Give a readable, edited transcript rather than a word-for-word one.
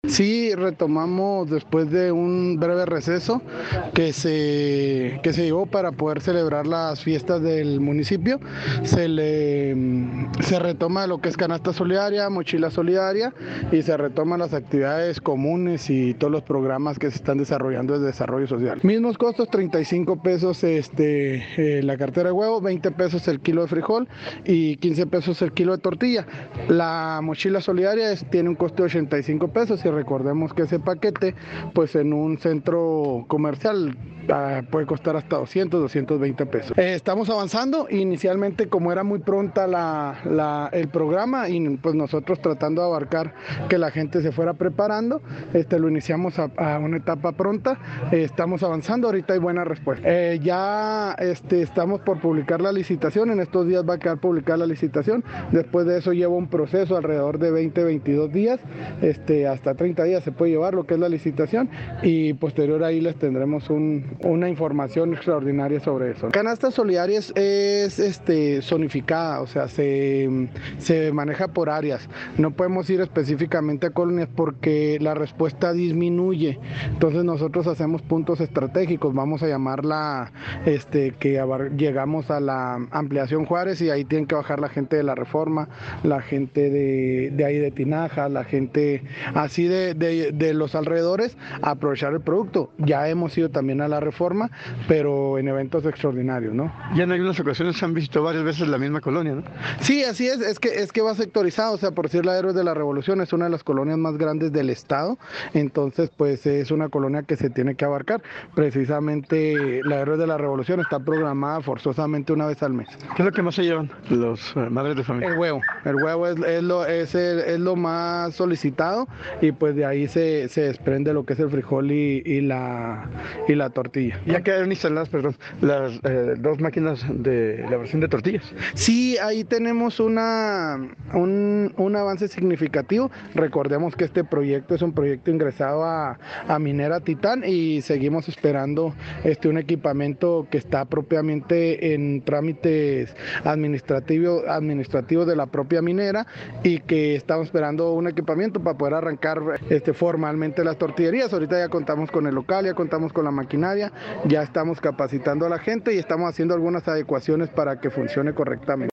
Sí, retomamos después de un breve receso que se llevó para poder celebrar las fiestas del municipio. Se retoma lo que es canasta solidaria, mochila solidaria y se retoman las actividades comunes y todos los programas que se están desarrollando de desarrollo social. Mismos costos, 35 pesos la cartera de huevo, 20 pesos el kilo de frijol y 15 pesos el kilo de tortilla. La mochila solidaria tiene un costo de 85 pesos y recordemos que ese paquete pues en un centro comercial puede costar hasta 220 pesos. Estamos avanzando, inicialmente como era muy pronta el programa y pues nosotros tratando de abarcar que la gente se fuera preparando, lo iniciamos a una etapa pronta, estamos avanzando, ahorita hay buena respuesta. Ya estamos por publicar la licitación, en estos días va a quedar publicada la licitación, después de eso lleva un proceso alrededor de 20-22 días, hasta 30 días se puede llevar lo que es la licitación y posterior ahí les tendremos una información extraordinaria sobre eso. Canasta solidaria es zonificada, o sea, se maneja por áreas. No podemos ir específicamente a colonias porque la respuesta disminuye. Entonces nosotros hacemos puntos estratégicos, vamos a llamarla, llegamos a la ampliación Juárez y ahí tienen que bajar la gente de la Reforma, la gente de ahí de Tinaja, la gente así de los alrededores, a aprovechar el producto. Ya hemos ido también a la Reforma, pero en eventos extraordinarios, ¿no? Ya en algunas ocasiones se han visto varias veces la misma colonia, ¿no? Sí, así es que va sectorizado, o sea, por decir la Héroes de la Revolución es una de las colonias más grandes del estado, entonces pues es una colonia que se tiene que abarcar. Precisamente la Héroes de la Revolución está programada forzosamente una vez al mes. ¿Qué es lo que más se llevan los madres de familia? El huevo es lo más solicitado y pues de ahí se desprende lo que es el frijol y la tortilla. Ya quedaron instaladas, perdón, las dos máquinas de elaboración de tortillas. Sí, ahí tenemos un avance significativo. Recordemos que este proyecto es un proyecto ingresado a Minera Titán y seguimos esperando un equipamiento que está propiamente en trámites administrativos de la propia minera y que estamos esperando un equipamiento para poder arrancar formalmente las tortillerías. Ahorita ya contamos con el local, ya contamos con la maquinaria, ya estamos capacitando a la gente y estamos haciendo algunas adecuaciones para que funcione correctamente.